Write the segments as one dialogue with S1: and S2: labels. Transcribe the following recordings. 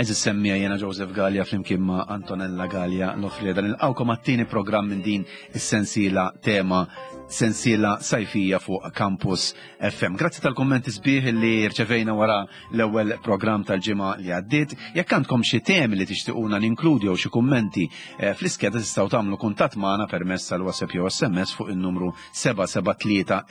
S1: Eżis semmija jena Joseph Gallia flimkien ma' Antonella Gallia l-Offreda. Nilqawkom għat-tieni programm minn din is-sensiela tema sensiela sajfija fuq Campus FM. Grazzi tal-kommenti sbieħ li rċevejna wara l-ewwel programm tal-ġimgħa li għaddiet. Jekk għandkom xi temi li tixtiequna ninkludi jew xi kummenti fl-iskeda tistgħu tagħmlu kuntatt magħna permezz tal-WhatsApp jew SMS fuq in-numru 773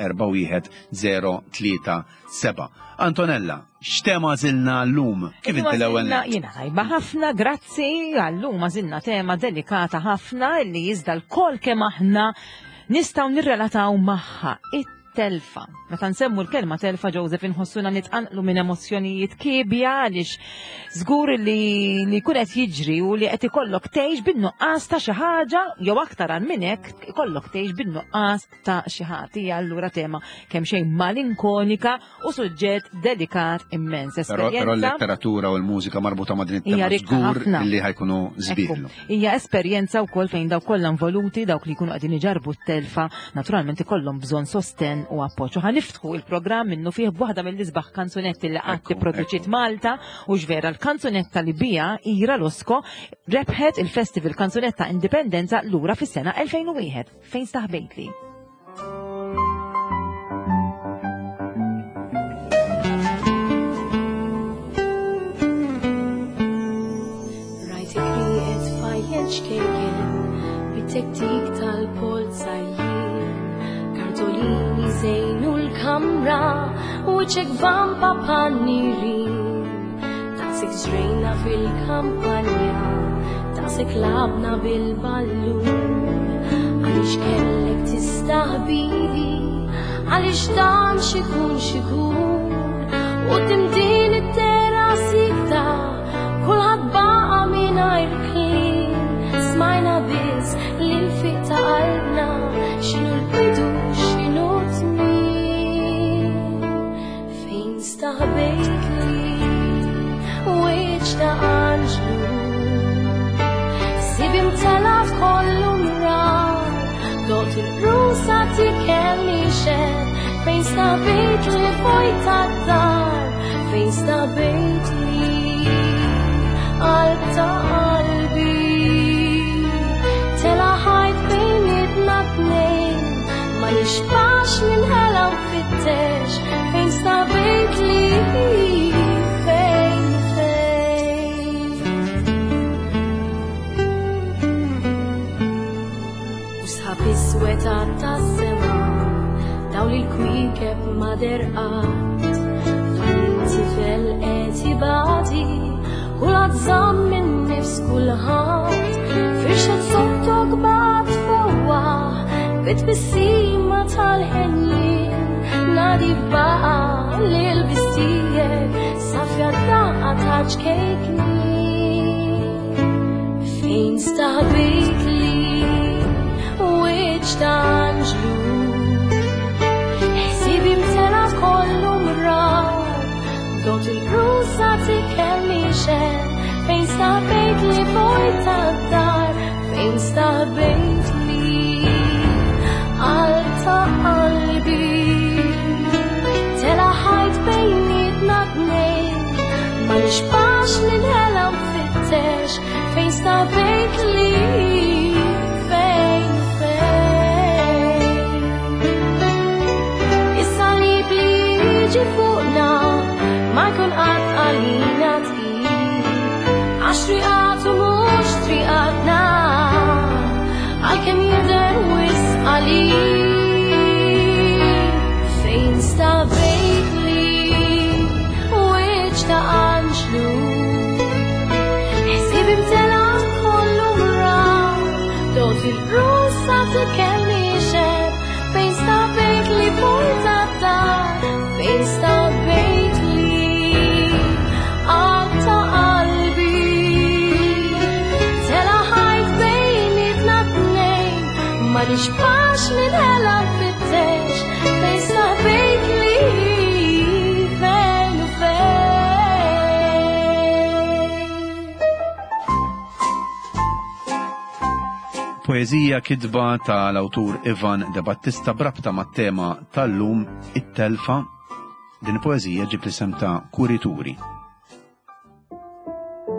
S1: 41037. Antonella, x'tema żilna llum? Kif inti l-ewwel?
S2: Jiena ħajba ħafna, grazzi, għallum żilna tema delikata ħafna li jiżda l-kol kemm aħna nistgħu nirrelataw magħha it-telfa. Meta nsemmu l-kelma telfa Joseph inħossuna nitqanqlu minn emozzjonijiet kiebja għaliex żgur li kun qed jiġri u li qed ikollok tgħix bin-nuqqas ta' xi ħaġa jew aktar għal minn hekk ikollok tgħix bin-nuqqas ta' xi ħadd. Hija allura tema kemm xejn malinkonika u suġġett delikat immens.
S1: Però l-letteratura u l-mużika marbuta ma' din it-tema żgur li ħajkunu żbieħlu.
S2: Hija esperjenza wkoll fejn dawk kollha involuti dawk li jkunu qegħdin iġarbu t-telfa naturalment ikollhom bżonn sosten u appoġġ. Niftħu il-programm minnu fih b'waħda mill-isbaħ kanzunetti li qatt tipproduċiet Malta u ġvera l-kanzunetta li bija Ira Losko rebħet il-Festival Kanzunetta Indipendenza lura fis-sena 2001 fejn staħbejtli.
S3: Rajtik li qed fajjeġ kejken bit-tektik tal-polzajjien kartolini żejnu l-kamra u ċek vampa pannirin tasik ġrejna fil-kampanja tasik labna bil-ballun għalix kellek tistahbili għalix dan xikun u timdin it-tera sikta kulħadd baqa mingħajr kliem smajna biz li l-fiq ta' qalbna x'inhu l-bidu x'inhu tmiem fejn staħbejtli wiċċ ta' Anġlu sibim telaf kollu mrar dot il-rusa tikelli xed fejn staħbejtli fuq tad-dar fejn staħbejtli qalb ta' qalbi tela ħajt bejnietna tnejn ma nixbax minħela nfittex fejn staħbejtli fejn u sħab iswed tas-sema daw li l-kwikeb ma derqat fal-tifel qed jibati kulħadd żamm minn nifs kulħadd firxet sottok bad fewwa bit-bissima tal-ħenjien nadi baqa lil-bistijek safja daqqa taġ kejkni fejn staħbejtli wiċċ ta' Anġlu ħsibi mtela kollu mrar dot il-rusa tikelli xed fejn staħbejtli fuq tad-dar fejn staħbejtli qalb ta' qalbi tela ħajt bejnietna tnejn ma nixbax minħela nfittex fejn staħbejtli fejn is-salib li jiġi fuqna ma jkun qatt għalina tqil għax triqat u mhux triqatna għalkemm jidher wisq għalik fejn staħbejtli wiċċ ta' Anġlu ħsieb imtela kollu mrar dot il-rusa tikelli xed fejn staħbejtli fuq tad-dar fejn staħbejtli qalb ta' qalbi tela ħajt bejnietna tnejn ma nixbax minħela nfittex fejn staħbejtli fejn u fejn.
S1: Poezija kidba tal-awtur Ivan De Battista brabta mat-tema tal-lum it-telfa. Din poezija ġib l-isem ta' Kurituri.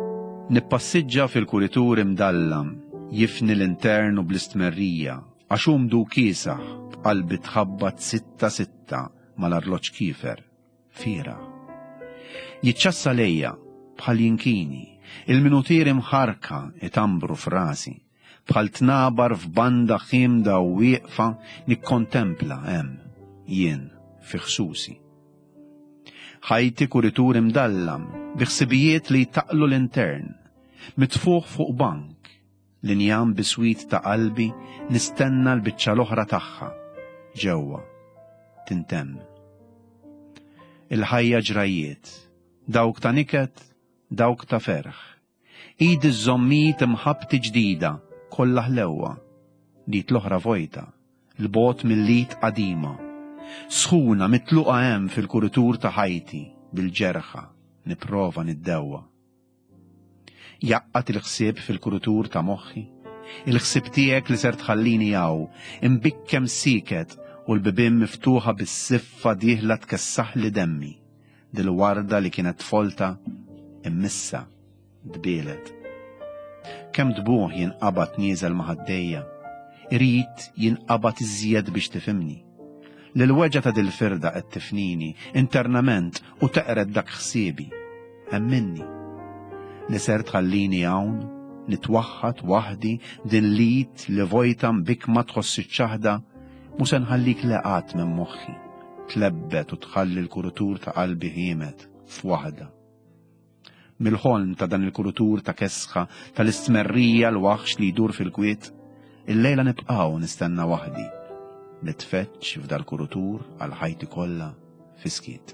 S1: Nippassiġġa fil-kuritur imdallam, jifni l-internu bl-istmerrija, għaxum du kiesaħ, b'qalbi tħabbat 6-6 mal-arloġġ kifer, fira. Jiċċassa lejja, bħal jinkini, il-minutieri mħarka itambru f'rasi, bħal tnabar f'banda ħimda u wieqfa nikkontempla hemm jien fi ħsusi. Ħajti kuritur imdallam, biħsibijiet li jtaqlu l-intern, mitfuħ fuq bank, linjam biswit ta' qalbi nistenna l-biċċa l-oħra tagħha, ġewwa, tintemm. Il-ħajja ġrajiet, dawk ta' niket, dawk ta' ferħ, idi żommit imħabti ġdida, kollha ħlewwa, lit l-oħra vojta, l-bot mill-lit qadima, sħuna mitluqa hemm fil-kuritur ta' ħajti bil-ġerħa nipprova niddewwa. Jaqqat il-ħsieb fil-kuritur ta' moħħi, il-ħsieb tiegħek li ser tħallini jaw, imbikkem siket u l-bibien miftuħa bis-siffa dieħla tkessaħ li demmi, dil-warda li kienet folta immissa dbielet. Kemm dbuħ jinqabad nieżel ma' ħaddejja, irid jinqabad iżjed biex tifhimni. L-weġa ta' dil-firda qed tifnini internament u teqred dak ħsiebi, hemm minni. Li ser tħallini hawn, nitwaħħad waħdi din lit li vojta mbikma tħossi ċaħda, mhux se nħallik leqat minn moħħi, tlebbet u tħalli l-kuritur ta' qalbi ħiemet f'waħda. Mill-ħolm ta' dan il-kuritur ta' kesħa tal-istmerrija l-waħx li jdur fil-kwiet, il-lejla nibqgħu nistenna waħdi, nitfeċċ f'dal-kuritur għal ħajti kollha fi skiet.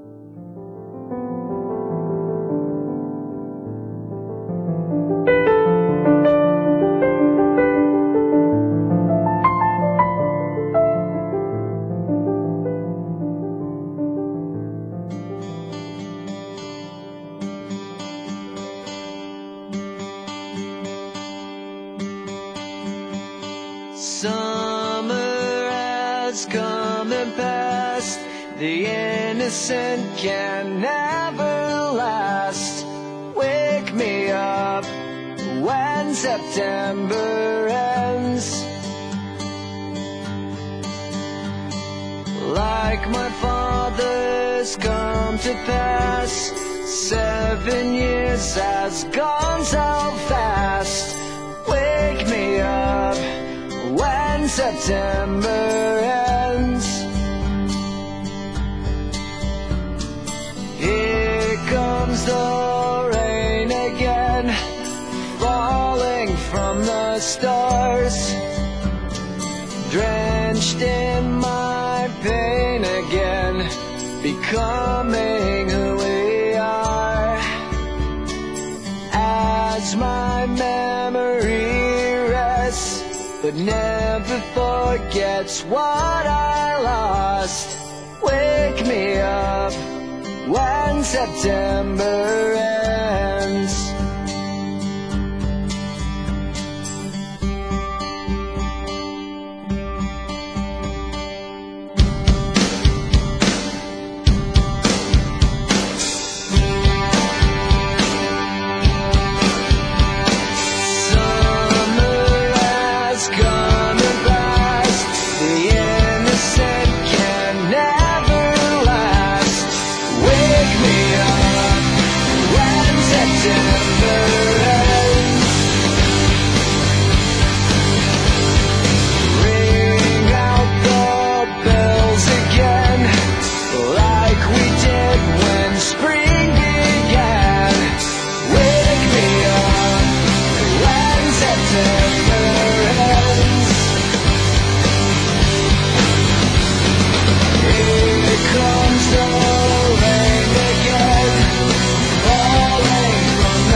S4: The innocent can never last. Wake me up when September ends. Like my father's come to pass, 7 years has gone so fast. Wake me up when September ends. Here comes the rain again, falling from the stars, drenched in my pain again, becoming who we are. As my memory rests, but never forgets what I lost. Wake me up when September ends. From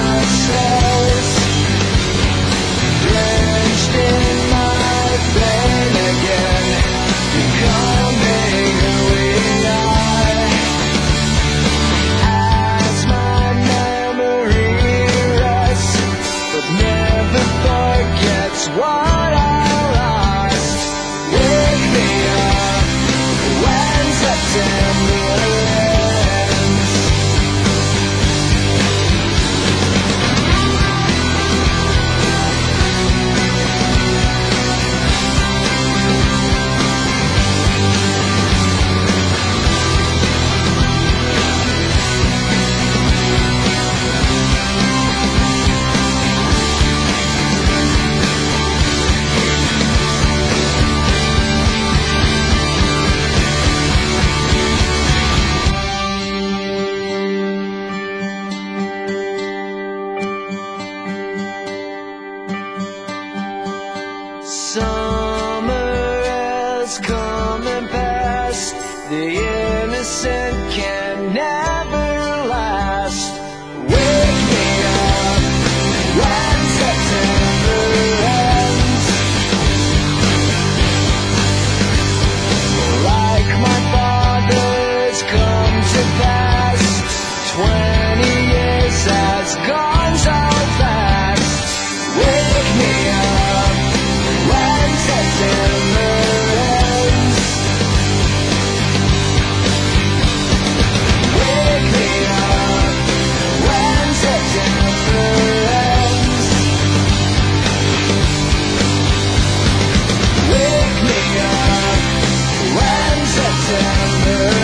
S4: the innocent can never last. Wake me up when September ends. Like my father's come to pass, 20 years has gone so fast. Wake me up when September ends. Wake me up when September ends. Wake me up when September ends.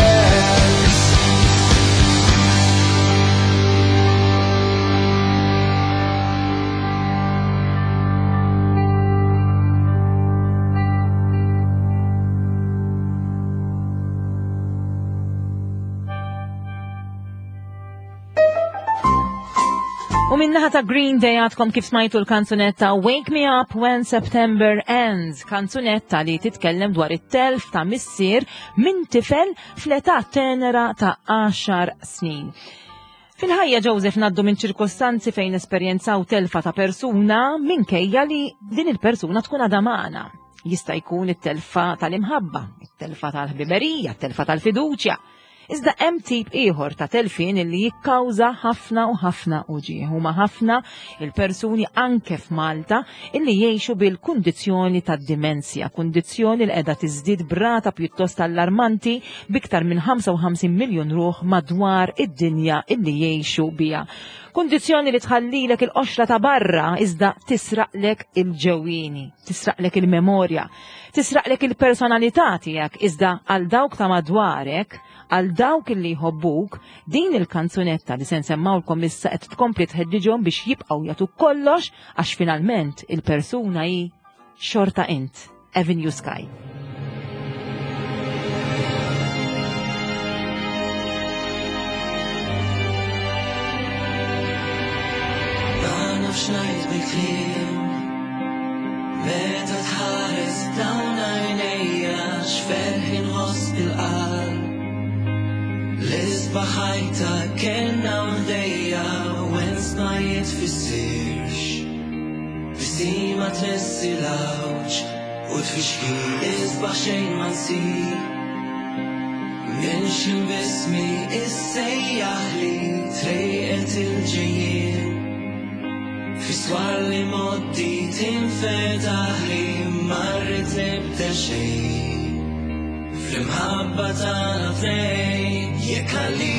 S2: U minnaħa ta' Green Day għadkom kif smajtu l-kanzunetta Wake Me Up When September Ends, kanzunetta li titkellem dwar it-telf ta' missier minn tifel fl-età tenera ta' 10 snin. Fil-ħajja Joseph naddu minn ċirkostanzi fejn esperjenzaw telfa ta' persuna minkejja li din il-persuna tkun adamana. Jista' jkun it-telfa tal-imħabba, it-telfa tal-ħbiberija, it-telfa tal-fiduċja. Iżda hemm tip ieħor ta' telfin illi jikkawża ħafna u ħafna uġieħ. Huma ħafna il-persuni anke f'Malta illi jgħixu bil-kundizzjoni tad-dimensja, kundizzjoni li qiegħda tiżdied brata pjuttost allarmanti biktar minn 55 miljun ruħ madwar id-dinja illi jgħixu biha. Kundizzjoni li tħallilek il-qoxra ta' barra iżda tisraqlek il-ġewwieni, tisraqlek il-memorja, tisraqlek il-personalità tiegħek iżda għal dawk ta' madwarek, għal dawk li jħobbuk, din il-kanzunetta li se nsemmawlkom issa qed tkompli tħeddġhom biex jibqgħu jagħtu kollox għax finalment il-persuna hi xorta int, Avenue Sky.
S5: Xnajt bil-klim meta tħares dawn għajnejja xferħin ħoss bil-qalb l-isbaħ ħajta kellna mdejja wens ma jitfissirx bisima tnessi l-awġ u tfixki l-isbaħ xejn ma nsir minn xim bismi issejjaħ li trejqet il-ġejjien Fiswar li moddi tinfetaħ li marrit nibda xejn Fl-imħabba tagħna tnejn jekk għalli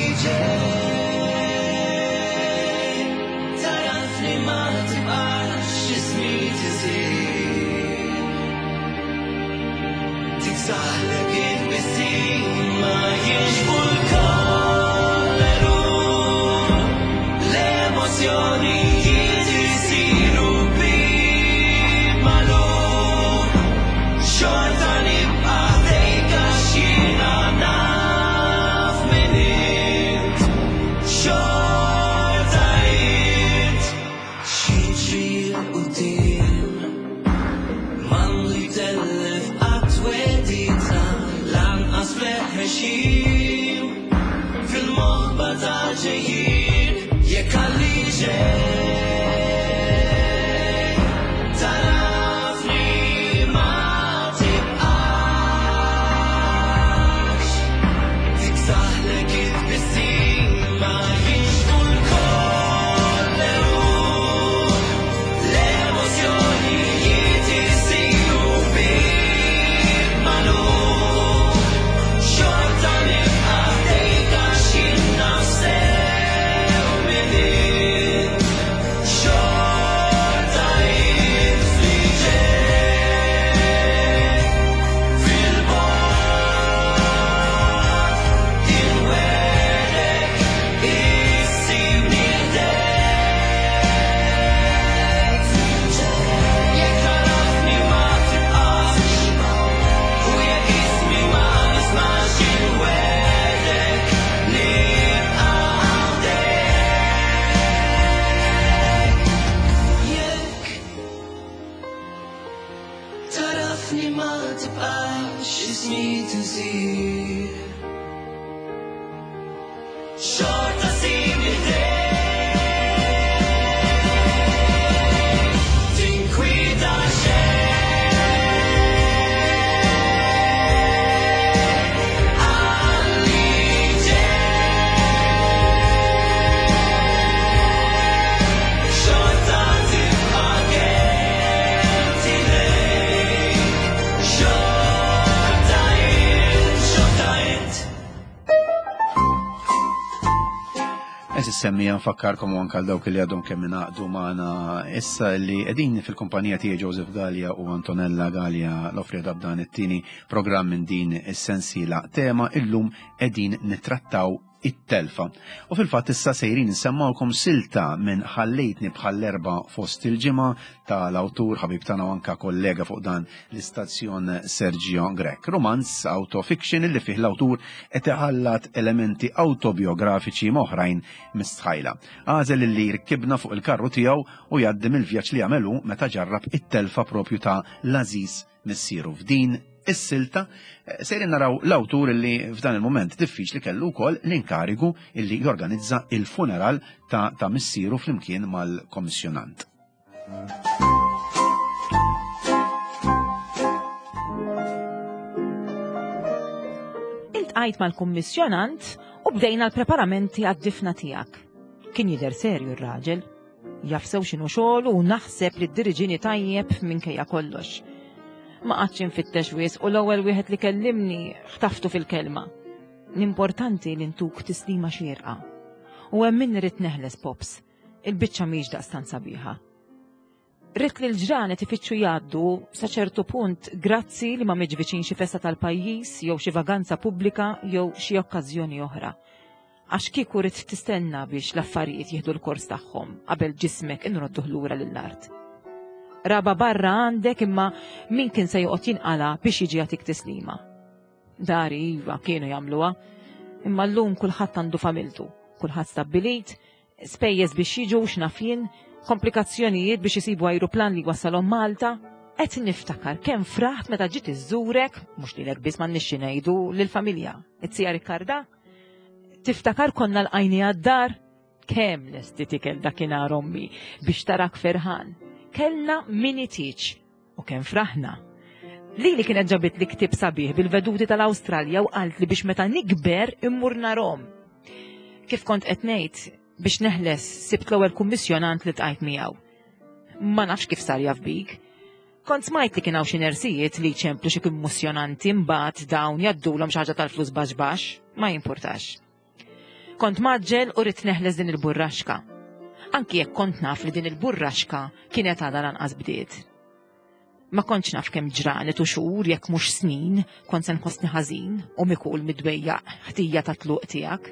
S5: ġej tarafni ma tibqax ismi tisir tiksaħlek il-missin ma jiġbu l-kolleru l-emozjoni fil-moħba ta' ġejjin jekk għalli ġej tarafni ma tibqax tiksaħlek il-bissin ma jiġbu l-kolleru l-emozjoni jitisiru bil-malu tarafni ma tibqax ismi tisir
S1: Eżis semmija nfakkarkom u anke għal dawk li għadhom kemm ingħaqdu magħna issa li qegħdin fil-kumpanija tiegħi Joseph Gallia u Antonella Gallia l-offreda b'dan it-tieni programm minn din is-sensiela tema illum qegħdin nittrattaw it-telfa. U fil-fatt issa sejrin nsemmawkom silta minn ħallejtni bħall-erba' fost il-ġimgħa tal-awtur ħabib tagħna u anke kollega fuq dan l-istazzjon Sergio Grek. Romanz autofiction illi fih l-awtur qed iħallat elementi autobiografiċi moħrajn mistħajla. Għażel illi rkibna fuq il-karru tiegħu u jgħaddim il-vjaġġ li għamelu meta ġarrab it-telfa propju ta' l-Aziz missieru f'din is-silta sejrin naraw l-awtur illi f'dan il-moment diffiċli kellu wkoll l-inkarigu illi jorganizza il-funeral ta' missieru flimkien mal-kommissjonant.
S2: Iltqajt mal-kummissjonant u bdejna l-preparamenti għad-difna tiegħek. Kien jidher serju r-raġel, jafsew x'inhu xogħlu u naħseb li d-diriġini tajjeb minkejja kollox. Ma qatx infittex wisq u l-ewwel wieħed li kellimni ħtaftu fil-kelma. L-importanti li ntuk tislima xierqa. U hemm min irid neħles Pops, il-biċċa mhix daqstant sabiħa. Rid li l-ġranet ifittxu jgħaddu sa ċertu punt grazzi li ma miġviċin xi festa tal-pajjiż jew xi vaganza pubblika jew xi okkażjoni oħra. Għax kieku rid tistenna biex l-affarijiet jieħdu l-kors tagħhom qabel ġismek inrodduh lura lill-art. Raba barra għandek imma min kien se joqgħod jinqala biex jiġi jagħtik tislima. Dari iva kienu jagħmluha, imma llum kulħadd għandu familtu, kulħadd stabbilit, spejjeż biex jiġu x'naf jien, komplikazzjonijiet biex isibu ajruplan li wasalhom Malta. Qed niftakar kemm fraħt meta ġiet iżżurek, mhux lilek biss m'għandniex ngħidu lill-familja. It-sija Rikkarda? Tiftakar konna l-qajni għad-dar? Kemm lesti tikel dakinhar ommi biex tarak ferħan. Kellna mini teach u kemm fraħna. Lili kienet ġabit li ktib sabiħ bil-veduti tal-Awstralja u qalt li biex meta nikber immur narhom. Kif kont qed ngħid biex neħles sibt l-ewwel kummissjonant li tqajt miegħu. Ma nafx kif sar jaf bik. Kont smajt li kien hawn xi nersijiet li jċemplu xi kummissjonanti mbagħad dawn jaddulhom xi ħaġa tal-flus baxx, ma jimpurtax. Kont maġġel u rid neħles din il-burraxka. Anki jekk kont naf li din il-burraxka kienet għadha lanqas bdiet. Ma kontx naf kemm ġranet u xhur jekk mhux snin kont se nħossni ħażin u mikul midwejjaq ħtija ta' tluq tiegħek.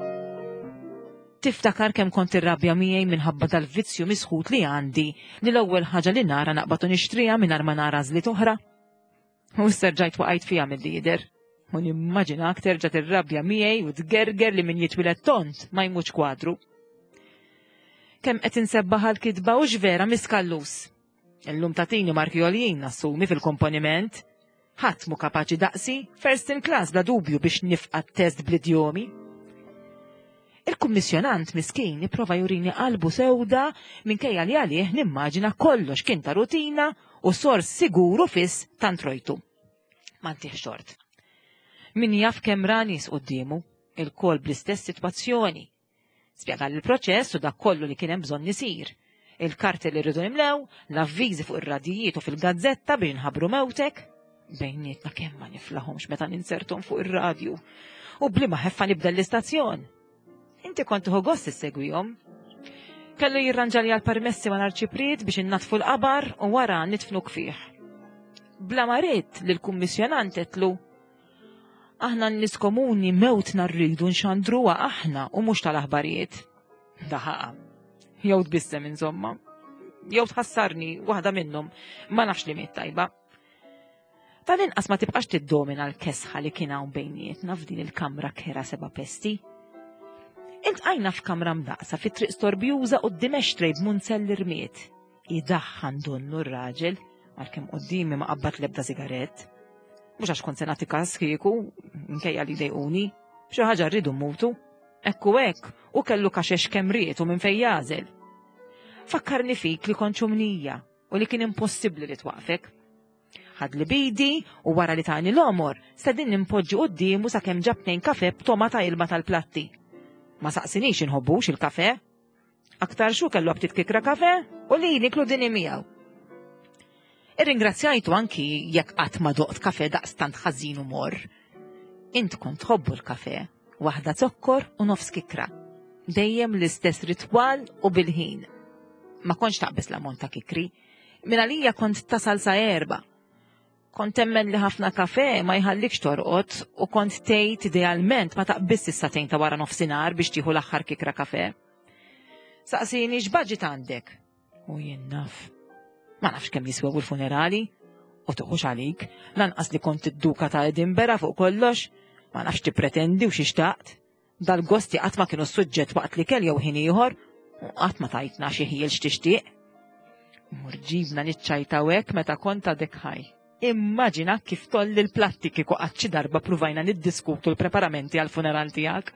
S2: Tiftakar kemm kont irrabja miegħi minħabba tal-vizzju misħut li għandi li l-ewwel ħaġa li nara naqbad u nixtriha mingħajr ma nara żliet oħra. U issa rġajt waqgħet fiha mill-lieder. U nimmaġinak terġa' tirrabja miegħi u tgerger li min jitwiled tont ma jmutx kwadru. Kemm qed insebbaħ l-kidba u x'vera miskallus. Illum tatini markjolijin nassumi fil-komponiment. Ħadd mu kapaċi daqsi first in class bla dubju biex nifqa' test bl-idjomi. Il-kummissjonant miskien jipprova jurini qalbu sewda minkejja li għalih nimmaġina kollox kien ta' rutina u sors siguru fiss tantrojtu. M'għandih xort. Min jaf kemm ra nies qudiemu, il-kol bl-istess sitwazzjoni. Spjega l-proċess u dak kollu li kien hemm bżonn isir. Il-karti li rridu nimlew, l-avviżi fuq ir-radijiet u fil-gazzetta biex nħabbru mewtek. Bejnietna kemm ma niflahomx meta ninsertom fuq ir-radju. U bliema ħeffa nibda l-istazzjon. Inti kont tieħu gost issegwihom. Kellu jirranġali għall-permessi mal-arċipriet biex innatfu l-qabar u wara nitfnuk fih. Bla marit li l-kummissjonant qedlu aħna n-nies komuni mewtna rridu nxandruha aħna u mhux tal-aħbarijiet. Daħaqa. Jew tbissem insomma. Jew tħassarni waħda minnhom ma nafx li miet tajba. Tal-inqas ma tibqax tiddomina l-kesħa li kien hawn bejnietna f'din il-kamra kera seba' pesti. Iltqajna f'kamra mdaqsa fit-triq storbjuża quddiem extrej b'munzell irmiet. Idaħħan donnu r-raġel għalkemm qudiemi ma qabad l-ebda sigarett. Mhux għax kont se nagħti każ kieku, minkejja li dejquni, xi ħaġa rridu mmutu. Ekku hekk u kellu kaxex kemm rietu minn fejn jażel. Fakkarni fik li kont ċumnija u li kien impossibbli li twaqfek. Ħad li bidi u wara li tani l-omor stedin nimpoġġi qudiemu sakemm ġab tnejn kafè b'tomata ilma tal-platti. Ma saqsinix inħobbux il-kafè. Aktar xu kellu ftit kikra kafè u li niklu dini miegħu. Irringrazzjajtu anki jekk qatt ma doqt kafè daqstant ħażin u mor. Int kont tħobbu l-kafè, waħda zokkor u nofs kikra. dejjem l-istess ritwal u bil-ħin. Ma konx taqbis l-ammont ta' kikri, minn għalija kont tasal sa' 4. Kont temmen li ħafna kafe ma jħallikx torqod u kont tgħid idealment ma taqbis is-satejn ta' wara nofsinhar biex tieħu l-aħħar kikra kafe. Saqsini x'baġġit għandek? U jien naf. Ma nafx kemm jiswew il-funerali u tuħux għalik, lanqas li kont id-duka ta' Edinburgh fuq kollox, ma nafx tippretendi u xi xtaqt. Dal-gosti qatt ma kienu suġġett waqt li kell jew ħin ieħor u qatt ma tajtna xi ħiel x'tixtieq. Mur ġibna niċċajtaw hekk meta kont għadek ħaj. Immaġina kif tolli l-platti kieku qatt xi darba pruvajna niddiskutu l-preparamenti għall-funeral tiegħek.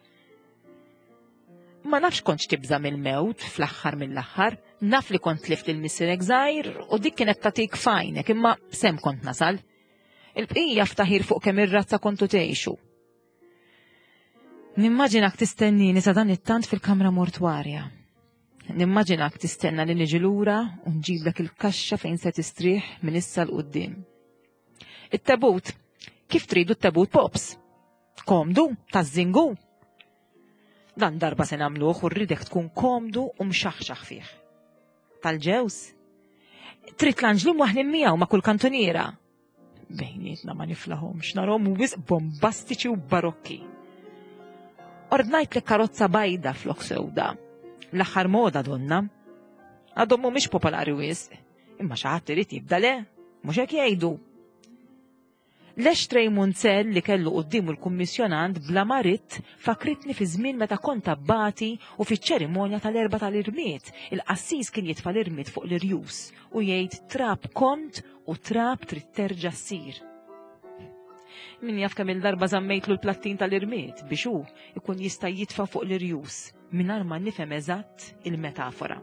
S2: Ma nafx kontx tibża mill-mewt fl-aħħar mill-aħħar, naf li kont lift il-missierek żgħir u dik kienet tagħtik fajnek imma sem kont nasal. Il-bqija ftaħir fuq kemm ir-razza kontu tgħixu. Nimmaġinak tistennini sa dan it-tant fil-kamra mortwarja. Nimmaġinak tistenna li niġi lura u nġiblek il-kaxxa fejn se tistrieħ minn issa l qudiem. It-tabut, kif tridu t-tabut pops? Komdu, taż-żingu? Dan darba se nagħmluh u rridek tkun komdu u mxaħxaħ fih. Tal-ġews? Trid l-anġlim waħlim miegħu ma' kull kantuniera. Bejnietna ma niflahomx narhom wisq bombastiċi u barokki. Ordnajt li karozza bajda flok sewda. L-aħħar moda donna. Għadhom mhumiex popolari wisq, imma xi ħadd irid jibda le, mhux hekk jgħidu. L-extrej Munzell li kellu quddiemu l-kummissjonant bla marit fakritni fi żmien meta kont abbati u fiċ-ċerimonja tal-erba tal-irmiet. Il-qassis kien jitfa' l-irmiet fuq l-irjus u jgħid trab kont u trab trid terġa' ssir. Min jaf kemm il-darba żammejtlu l-plattin tal-irmiet biex hu ikun jista' jitfa' fuq l-irjus mingħajr ma nifhem eżatt il-metafora.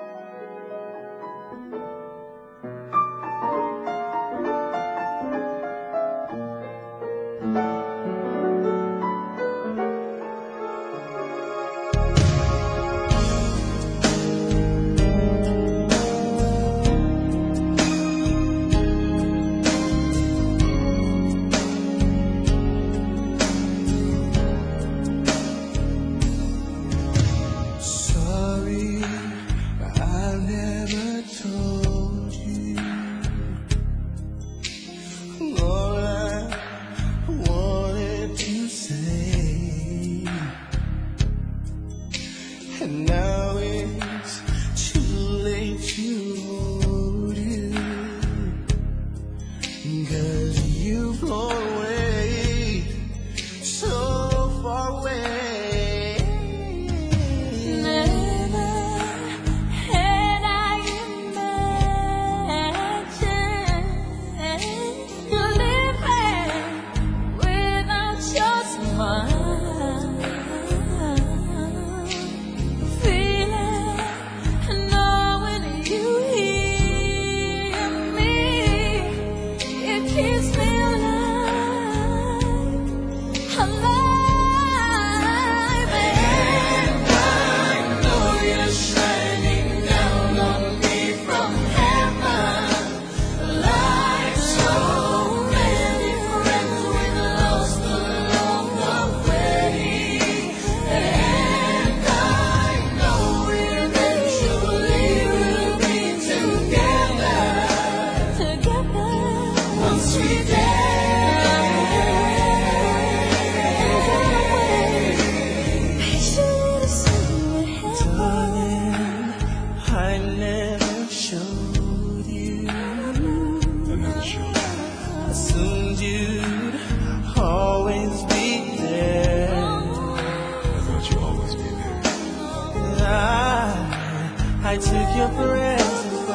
S4: I took your presence for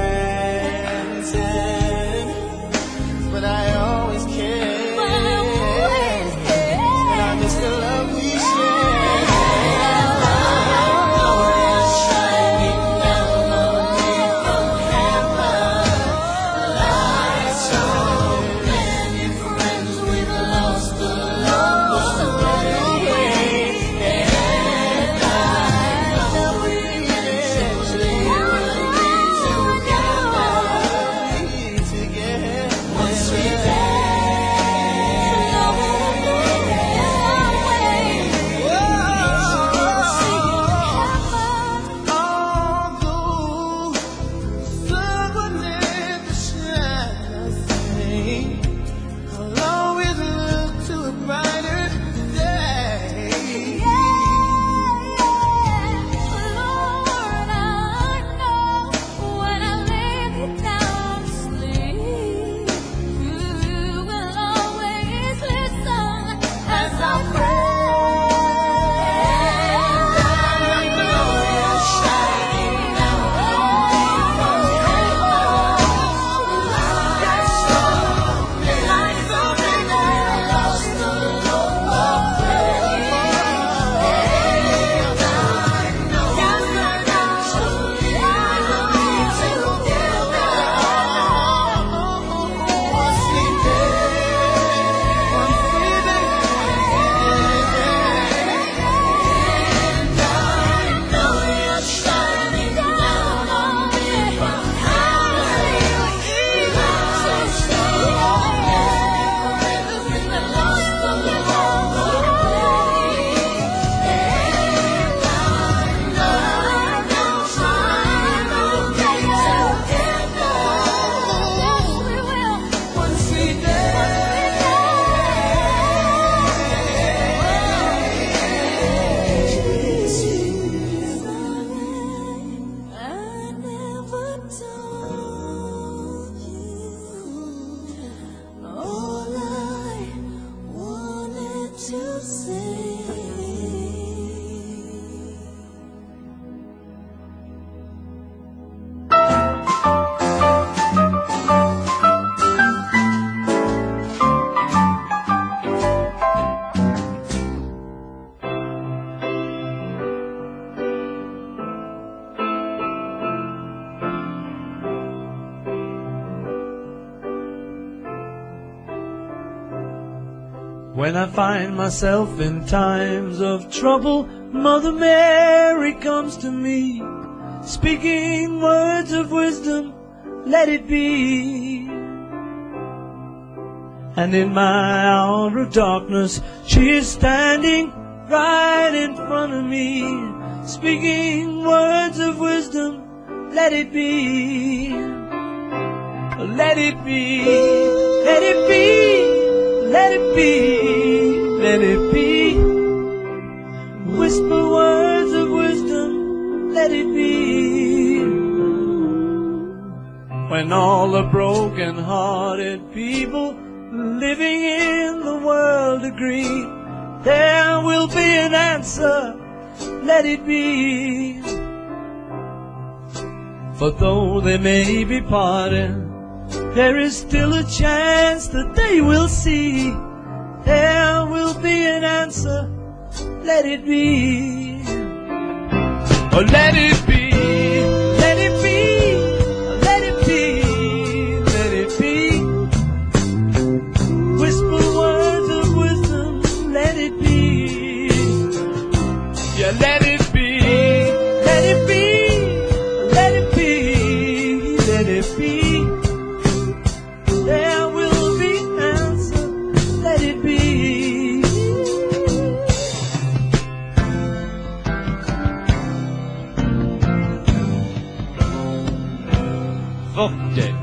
S4: granted, but I always cared, and I miss the love we shared. Shining down on me from heaven, like so many friends we've lost along the way, and I know we eventually will. say.
S5: When I find myself in times of trouble, Mother Mary comes to me, speaking words of wisdom, let it be. And in my hour of darkness, she is standing right in front of me, speaking words of wisdom, let it be. Let it be, let it be. Let it be, let it be. Whisper words of wisdom, let it be. When all the broken-hearted people living in the world agree, there will be an answer, let it be. For though they may be parted, there is still a chance that they will see. There will be an answer, let it be. Oh, let it be, let it be, let it be, let it be. Whisper words of wisdom, let it be. Yeah, let it be, let it be, let it be, let it be. There will be an answer, let it be. Fuck it.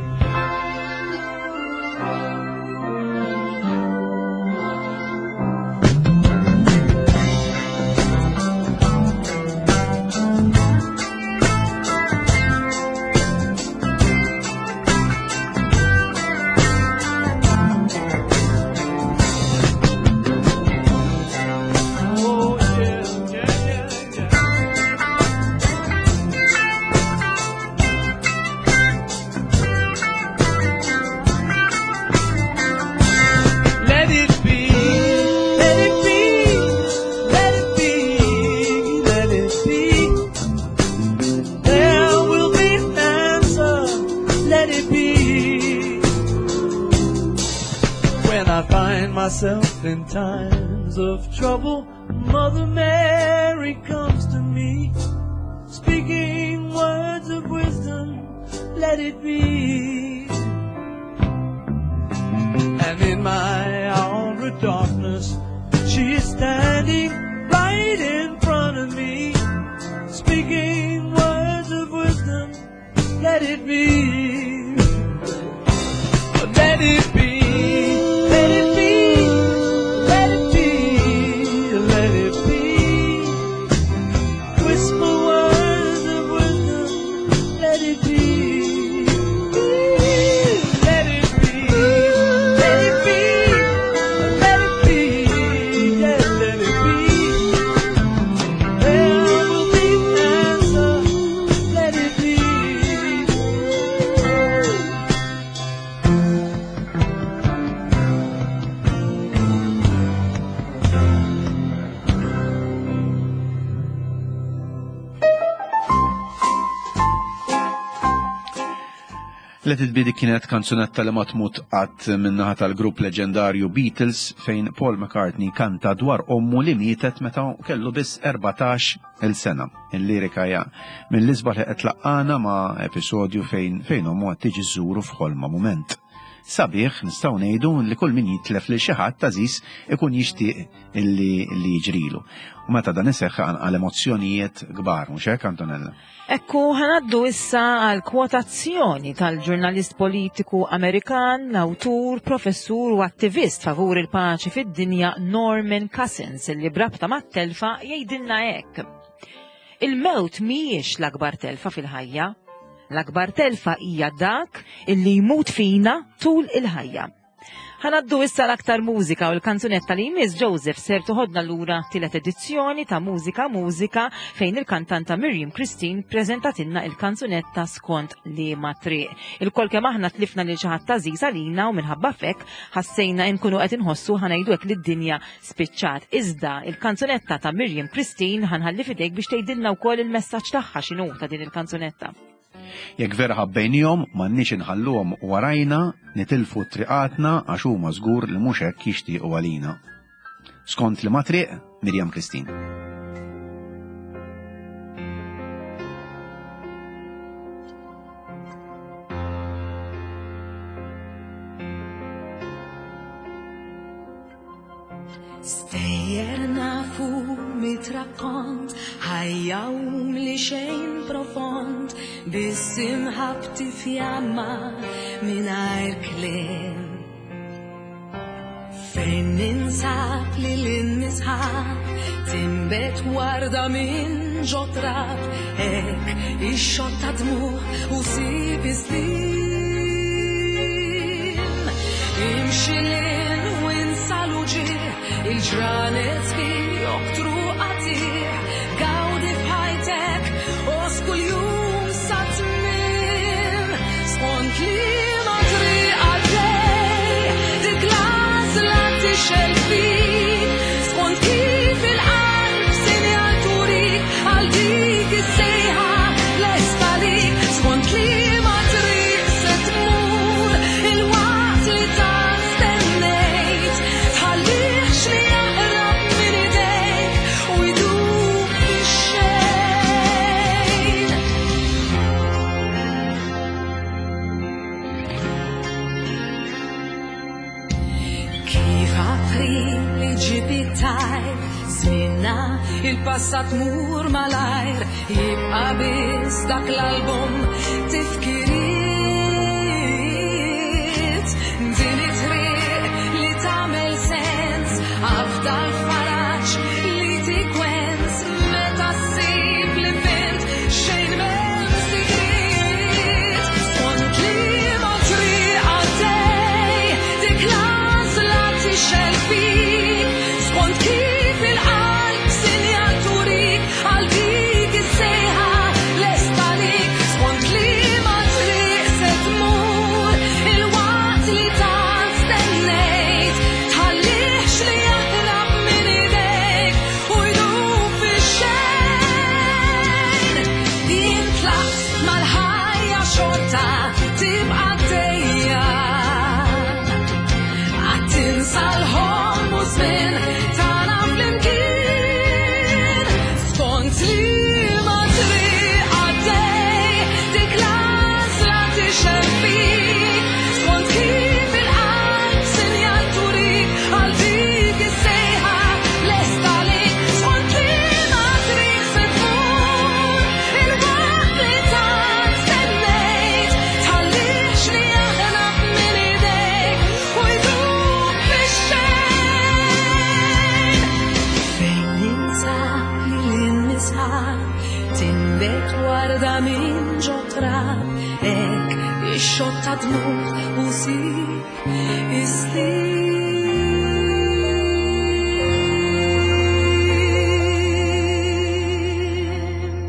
S5: Myself in times of trouble, Mother Mary comes to me, speaking words of wisdom, let it be. And in my hour of darkness, she is standing right in front of me, speaking words of wisdom, let it be. Let it be. Let it be.
S1: Let It Be dik kienet kanzunetta li ma tmut qatt minnaħa tal-grupp leġendarju Beatles fejn Paul McCartney kanta dwar ommu li mietet meta kellu biss 14 il-sena. Il-lirika hija mill-isbaħ li qed tlaqqana ma' episodju fejn ommu qed tiġi żżuru f'ħolma mument. Sabiħ nistgħu ngħidu li kull min jitlef lil xi ħadd tażis ikun jixtieq li jiġrilu. U meta dan iseħħ għal emozzjonijiet kbar, mhux hekk Antonella?
S2: Ekku ħanaddu issa għal kwotazzjoni tal-ġurnalist politiku Amerikan, l-awtur, professur u attivist favur il-paċi fid-dinja Norman Cousins li brabta mat-telfa jgħidilna hekk. Il-mewt mhijiex l-akbar telfa fil-ħajja, l-akbar telfa hija dak illi jmut fina tul il-ħajja. Ħanaddu issa l-aktar mużika u l-kanzunetta li jmiss Joseph ser toħodna lura tielet edizzjoni ta' Mużika fejn il-kantanta Miriam Christine preżentatilna il-kanzunetta skont liema triq. Il-kol kemm aħna tlifna lil xi ħadd tażiż għalina u minħabba fek ħassejna nkunu qed inħossu ħanajdu hekk lid-dinja spiċċat. Iżda il-kanzunetta ta' Miriam Christine ħanħalli fidejk biex tgħidilna wkoll il-messaġġ tagħha x'inhu ta' din il-kanzunetta.
S1: Jekk vera ħabbejnihom m'għandniex inħalluhom warajna nitilfu triqatna għax huma żgur li mhux hekk jixtiequ għalina. Skont liema triq, Miriam Christine.
S3: Stejjer nafu mit-rakkont ħajjawm li xejn profond bissim ħabti fjamma mingħajr kliem. Fejn ninsab li l-nisħab timbet warda minn ġotrab hekk ix-xotta dmuħ u sib islim. Imxi lin u insalu ġieħ il-ġranet fi joktru qatih gawdi f'ħajtek os kuljum sa tmiem skont liema triq għaddej dik l-għażla tixel fik skont kif il-qalb sinjal turik għal dik is-sejħa lesta lik skont liema triq se tmur il-waqt li tant stennejt tħallix li jaqrab minn idejk u jdum fix-xejn. Kif April li ġibit tajr żmienna il-passat mur malajr jibqa' biss dak l-album tifkiriet din it-triq li tagħmel sens afdal faraġġ li tikwenz meta ssib li fint xejn m'hemm sigriet skont liema triq għaddej dik l-għażla tixel fik skont kif il-qalb sinjal turik għal dik is-sejħa lesta lik skont liema triq se tmur il-waqt li tant stennejt tħallix li jaqrab minn idejk u jdum fix-xejn. Jien tlaqt mal-ħajja xorta tibqa' għaddejja għattinsa l-ħolm u żmien tagħna flimkien skont liema triq għaddej dik l-għażla tixel fik skont kif il-qalb sinjal turik għal dik is-sejħa lesta lik skont liema triq se tmur il-waqt li tant stennejt tħallix li jaqrab minn idejk u jdum fix-xejn. Fejn ninsab li l-nisħab timbet warda minn ġotrab hekk ix-xotta dmuħ u sib islim.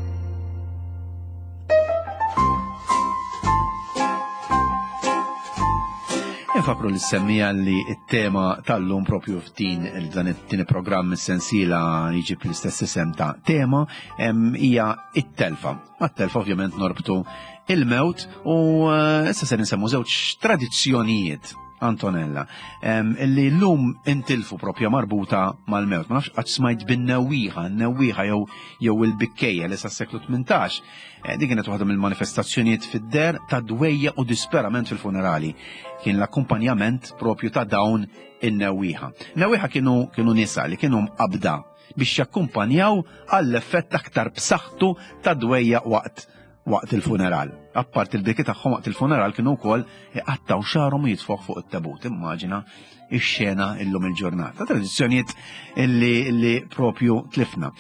S1: Infakru l-semmija li il-tema tal-lum propju f'din dan it-tieni programm is-sensiela jiġib l-istess isem ta' tema hija it-telfa. Mat-telfa ovvjament norbtu il-mewt u issa se nisemmu żewġ tradizzjonijiet Antonella, illi l-lum intilfu propja marbuta mal-mewt. Ma nafx qatt smajt bin-newwieħa, n-newwieħa jew il-bikkejja li s-seklu 18. Dik kienet waħda mill-manifestazzjonijiet fid-der ta' dwejja u disperament fil-funerali. Kien l-akkumpanjament propju ta' dawn in-newwieħa. Newwieħa kienu nisa li kienu mqabda biex jakkumpanjaw għall-effett aktar b'saħħtu ta' dwejja waqt il-funeral. Appart il-biki tagħhom waqt il-funeral kienu wkoll iqattaw xarhom u jitfgħu fuq it-tabut. Immaġina x-xena illum il-ġurnata. Tradizzjonijiet illi propju tlifna.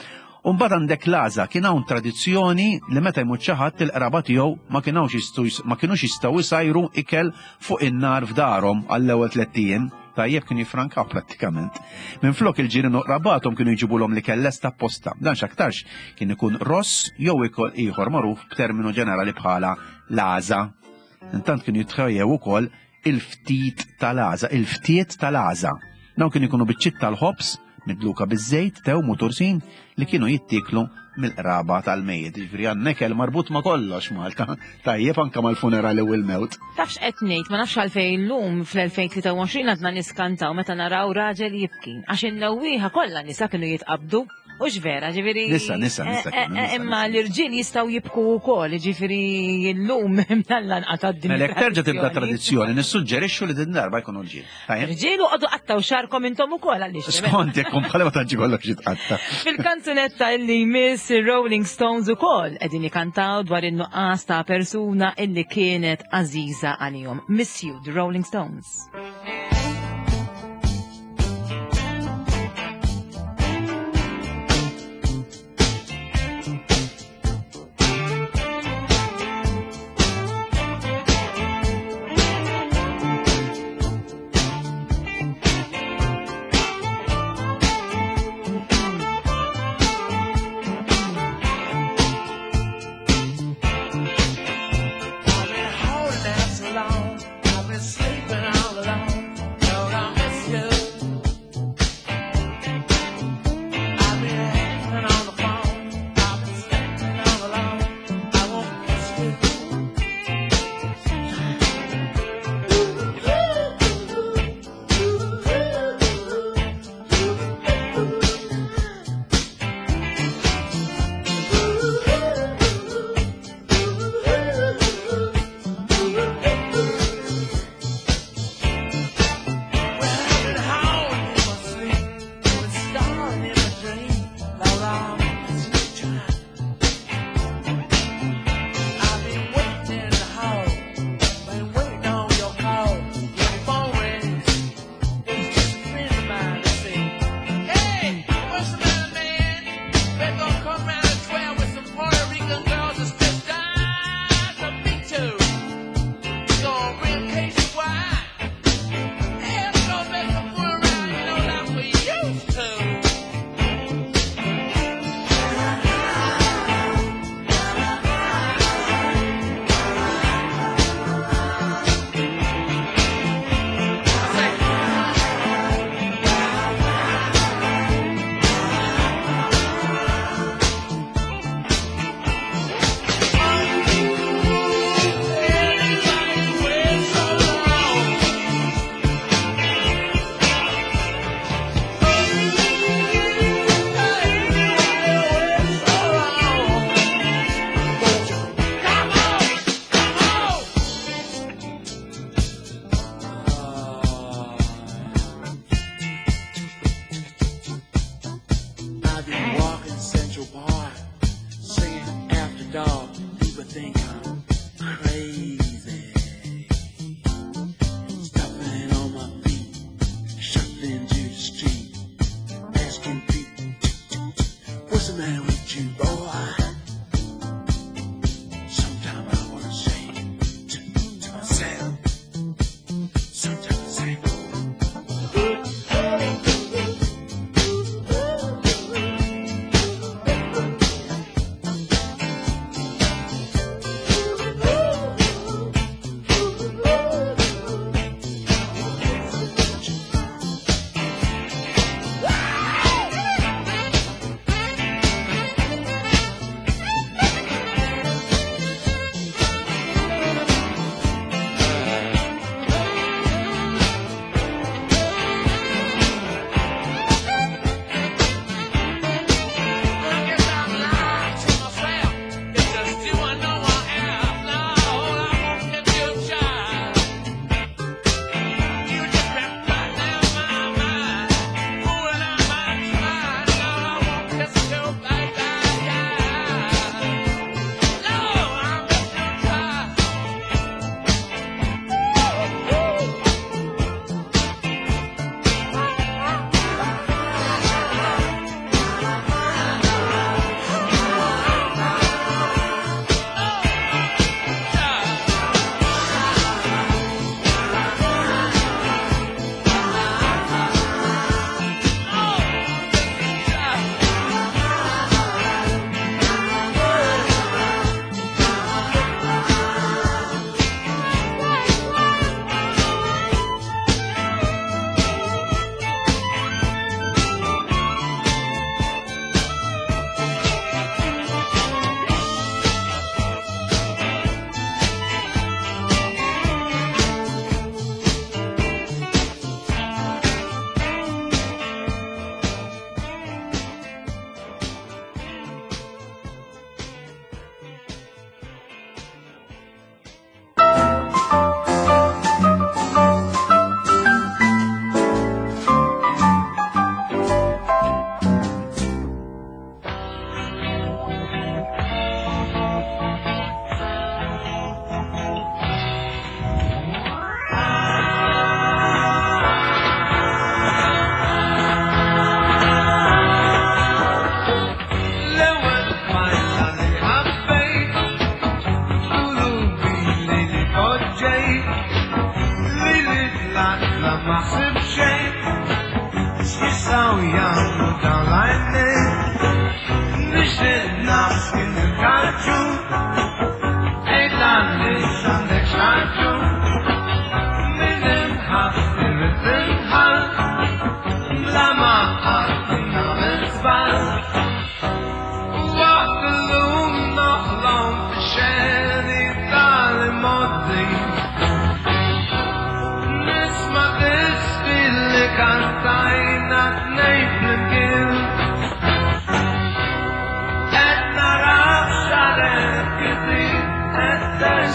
S1: U mbagħad għandek l-għaża kien hawn tradizzjoni li meta jmut xi ħadd il-qraba tiegħu ma kinux jistgħu jsajru ikel fuq in-nar f'darhom għall-ewwel 3 ijiem. Tajjeb kien jifrankaw prattikament. Minflok il-ġirien u qrabathom kienu jġibulhom l-ikel lest apposta. Dan x'aktarx kien ikun ross jew ikel ieħor magħruf b'terminu ġenerali bħala l-għaża. Intant kienu jitħejjew ukoll il-ftit tal-għaża, il-ftiet tal-għaża. Dawn kienu jkunu biċċiet tal-ħobs midluka biż-żejt tew mutursin li kienu jittiklu mill-qraba tal-mejjed. Ġifieri għandna ikel marbut ma' kollox Malta. Tajjeb anke mal-funerali u l-mewt.
S2: Tafx qed ngħid ma nafx għalfejn llum fl-2023 għadna niskantaw meta naraw raġel jibki għax in-newwieħa kollha nisa kienu jitqabdu. Ux vera, ġifiri.
S1: Nisa.
S2: Imma l-irġiel jistaw jibku u kol, ġifiri l-lum mnallan għataddim.
S1: Melek terġa tibda tradizzjoni, nissuġġerixxu li din darba jkunu l-ġiel.
S2: Irġiel u għadu għattaw xarkom intom u kol għalix.
S1: Skont jekkum bħala ma taġġi kollok jitqatta.
S2: Fil-kanzunetta illi miss Rolling Stones u kol, edin jikantaw dwar in-nuqqas ta' persuna illi kienet aziza għalihom. Miss You, the Rolling Stones.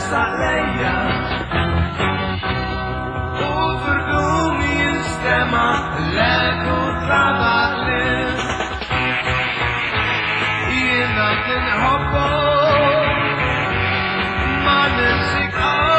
S5: saleja Overdumi istema Lego travaglis Jena tinħobbo Ma nilsik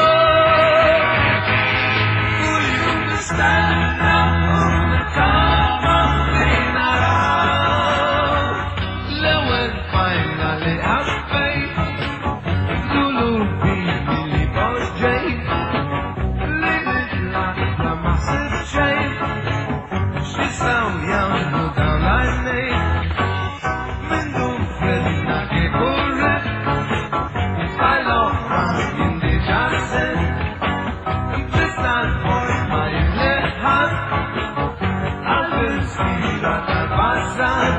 S5: Kuljum nistenna Nittama li naraw L-ewwel fajna li ħabbejt Lulu bini li boġġejt Li nitlaqa ma ħsibx xejn X'nistgħu jagħmlu dawn l-għajnejn Min dum fredna kif urret Fajl-oħra jindi ġarset Tista' l-fort ma jimliħħad Għal-ispira tal-passat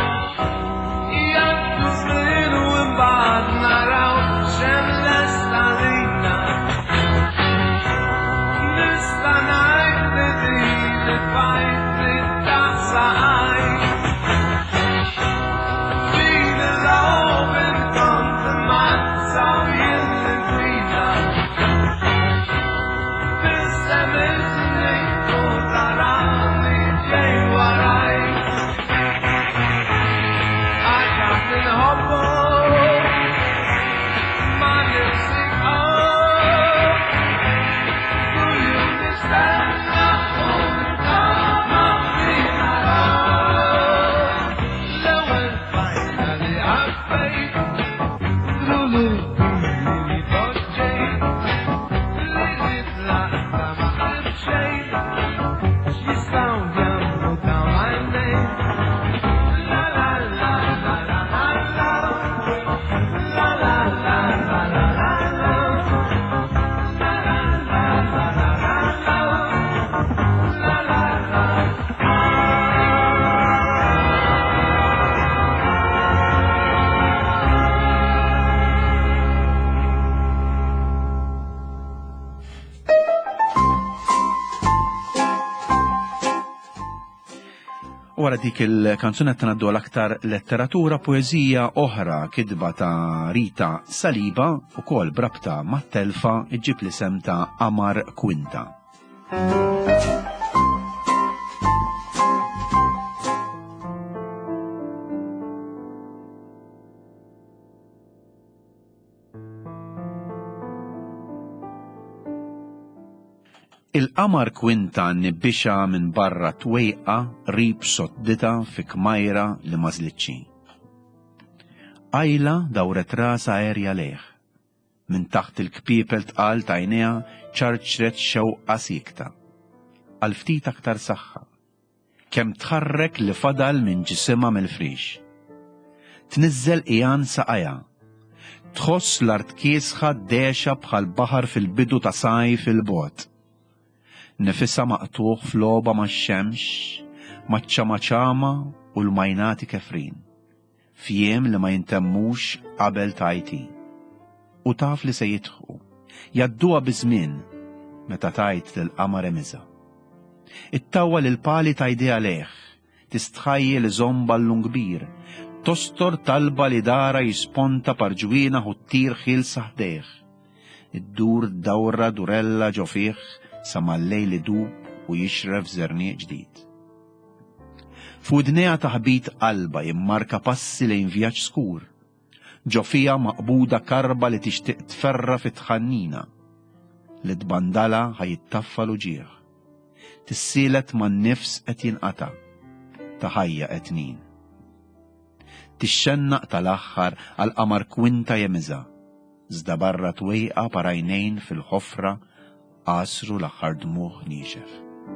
S5: Jaddu snin u imbagħad naraw x'hemm lesta lilna Nista' ngħid li din il-fajt li taħsaqaj Din il-logħob inkont immazza u jien li nkwina Tissemilni u tarani ġej waraj Għaxħat inħobbu ma nifsik Kuljum nistenna u nittama li naraw L-ewwel fajna li ħabbejt Lulu li boġġejt Li nitlaqta ma ħsibx xejn X'jistgħu jagħmlu dawn għajnejn La la la la la la la La la la la la la la La la la la la la la La la la
S1: Wara dik il-kanzunet ngħaddu l-aktar letteratura poeżija oħra kidba ta' Rita Saliba ukoll brabta mat-telfa iġġib l-isem ta' Amar Kwinta. Il-Amar Kwinta nibbixa minn barra twejqa rib soddita fi kmajra li mażliċċi. Ajla dawret rasa aerja leħ. Minn taħt il-kpipel tqal ta' għajnejha ċarċret xewqa sikta. Għal ftit aktar saħħa. Kemm tħarrek li fadal minn ġisimha mill-frix. Tniżżel qiegħan saqajja. Tħoss l-art kiesħa dexa bħal baħar fil-bidu ta' sajf il-bot. Nifissa maqtuħ f'loba max-xemx, maċ-ċama u l-majnati kefrin, fjem li ma jintemmux qabel tajti. U taf li se jitħu, jadduha biżmien meta tajt lill-qamar emiża. Ittawwa l-pali tajdea leħ, tistħajjel żomba l-lungbir, tostor talba li dara jisponta parġwina u ttir ħilsa ħdeħ. Iddur dawra durella ġofiħ sa mal-lejl idub u jixref żernieq ġdid. F'udnejha taħbit qalba jimmarka passi lejn vjaġġ skur. Ġofija maqbuda karba li tixtieq tferra fit-tħannina. Li tbandala ħajittaffa l-uġieħ. Tissielet man-nifs qed jinqata' ta' ħajja qed nin. Tixxennaq tal-aħħar għall-qamar Kwinta jemiża. Iżda barra twejqa parajnejn fil-ħofra qasru l-aħħar dmuħ nixef.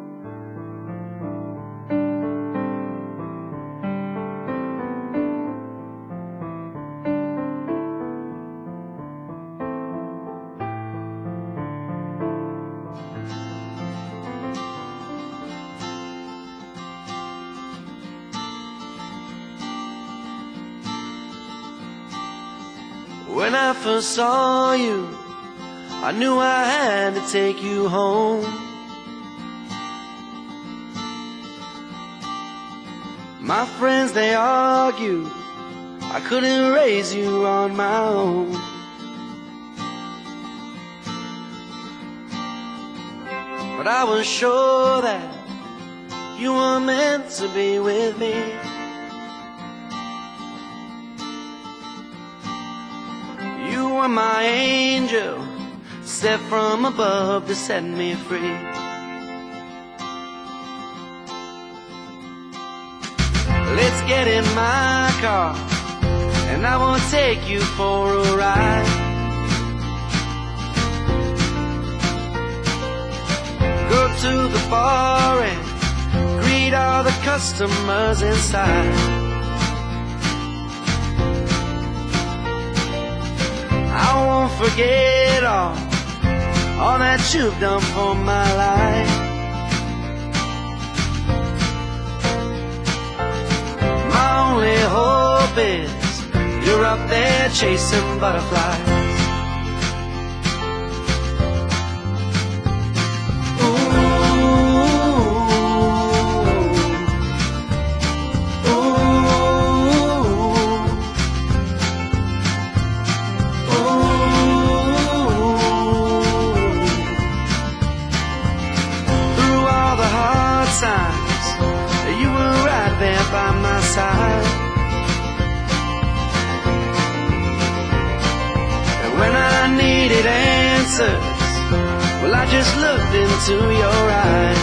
S6: When I first saw you, I knew I had to take you home. My friends, they argued I couldn't raise you on my own. but I was sure that you were meant to be with me. You were my angel, sent from above to set me free. Let's get in my car, and I will take you for a ride. Go to the bar and greet all the customers inside. I won't forget all that you've done for my life. My only hope is you're up there chasing butterflies. You were right there by my side. And when I needed answers, well, I just looked into your eyes.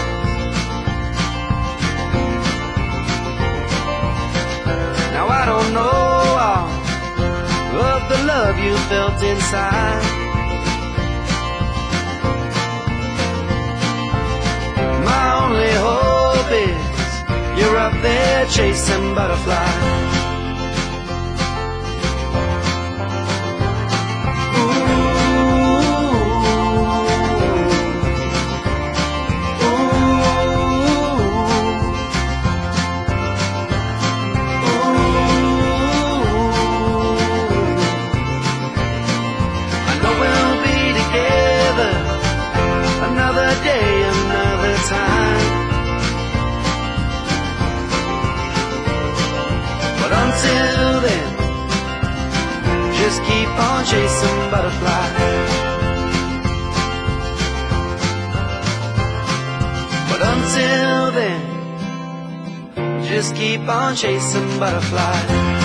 S6: Now I don't know all of the love you felt inside. My only hope is you're up there chasing butterflies. I know we'll be together another day, another time. But until then, just keep on chasing butterflies. But until then, just keep on chasing butterflies.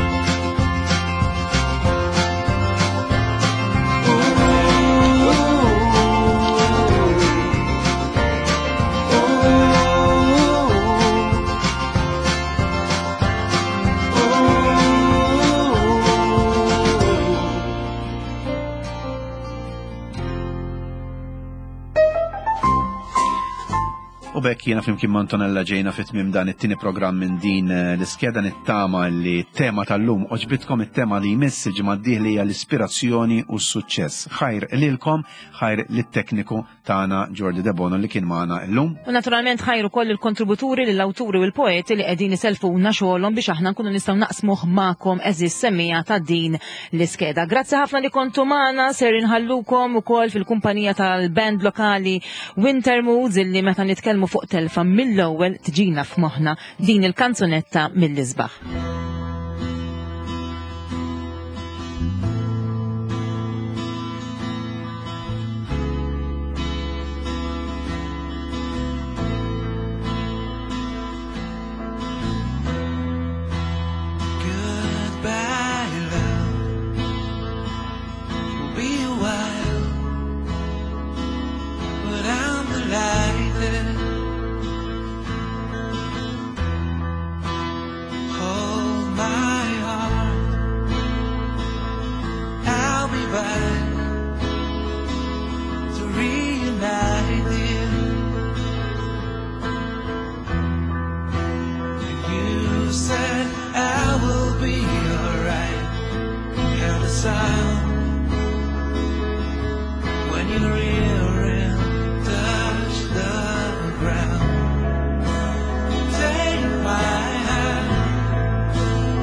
S1: U bekk jiena flimkien ma' Antonella ġejna fit-tmiem dan it-tieni programm minn din l-iskeda nittama li t-tema tal-lum oġbitkom it-tema li jmiss il-ġimgħa d-dieħla hija l-ispirazzjoni u s-suċċess. Ħajr lilkom, ħajr lit-tekniku tagħna Jordi Debono li kien magħna llum.
S2: U naturalment ħajru koll il-kontributuri lill-awturi u l-poeti li qegħdin iselfuna xogħolhom biex aħna nkunu nistgħu naqsmuh magħkom eżis semmija ta' din l-iskeda. Grazzi ħafna li kontu magħna, ser inħallukom ukoll fil-kumpanija tal-band lokali Winter Moods illi meta nitkellmu fuq telfa mill-ewwel tġina f'moħħna din il-kanzunetta mill-isbaħ.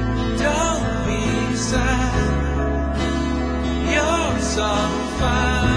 S5: So fine.